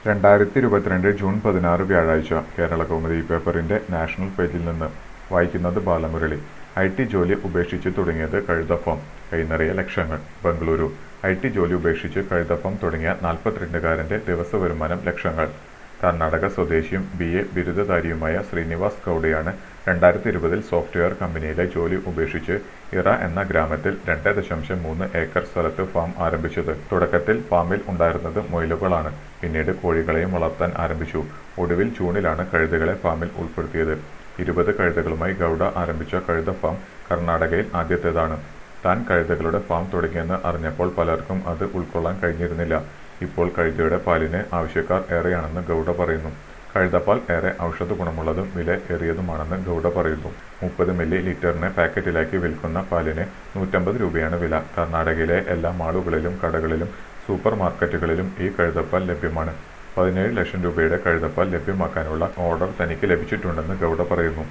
2022 June 16 വ്യാഴാഴ്ച കേരളകൗമുദി പേപ്പറിന്റെ national പേജിൽ നിന്ന് വായിക്കുന്നത് ബാലമുരളി. ഐ.ടി. ജോലി ഉപേക്ഷിച്ച് തുടങ്ങിയത് കഴുതഫാം, കൈനിറയെ ലക്ഷങ്ങൾ. ബംഗളൂരു. ഐ.ടി. ജോലി ഉപേക്ഷിച്ച് കഴുതഫാം തുടങ്ങിയ 42-കാരന്റെ ദിവസവരുമാനം ലക്ഷങ്ങൾ. കർണാടക സ്വദേശിയും ബി.എ. ബിരുദധാരിയുമായ ശ്രീനിവാസ് ഗൌഡയാണ് 2020-ൽ സോഫ്റ്റ്വെയർ കമ്പനിയിലെ ജോലി ഉപേക്ഷിച്ച് ഇറ എന്ന ഗ്രാമത്തിൽ 2.3 ഏക്കർ സ്ഥലത്ത് ഫാം ആരംഭിച്ചത്. തുടക്കത്തിൽ ഫാമിൽ ഉണ്ടായിരുന്നത് മുയലുകളാണ്. പിന്നീട് കോഴികളെയും വളർത്താൻ ആരംഭിച്ചു. ഒടുവിൽ ജൂണിലാണ് കഴുതകളെ ഫാമിൽ ഉൾപ്പെടുത്തിയത്. 20 കഴുതകളുമായി ഗൌഡ ആരംഭിച്ച കഴുത ഫാം കർണാടകയിൽ ആദ്യത്തേതാണ്. താൻ കഴുതകളുടെ ഫാം തുടങ്ങിയെന്ന് അറിഞ്ഞപ്പോൾ പലർക്കും അത് ഉൾക്കൊള്ളാൻ കഴിഞ്ഞിരുന്നില്ല. ഇപ്പോൾ കഴുതയുടെ പാലിന് ആവശ്യക്കാർ ഏറെയാണെന്ന് ഗൌഡ പറയുന്നു. കഴുതപ്പാൽ ഏറെ ഔഷധ ഗുണമുള്ളതും വില ഏറിയതുമാണെന്ന് ഗൌഡ പറയുന്നു. 30 മില്ലി ലിറ്ററിന് പാക്കറ്റിലാക്കി വിൽക്കുന്ന പാലിന് 150 രൂപയാണ് വില. കർണാടകയിലെ എല്ലാ മാളുകളിലും കടകളിലും സൂപ്പർ മാർക്കറ്റുകളിലും ഈ കഴുതപ്പാൽ ലഭ്യമാണ്. 17 ലക്ഷം രൂപയുടെ കഴുതപ്പാൽ ലഭ്യമാക്കാനുള്ള ഓർഡർ തനിക്ക് ലഭിച്ചിട്ടുണ്ടെന്ന് ഗൌഡ പറയുന്നു.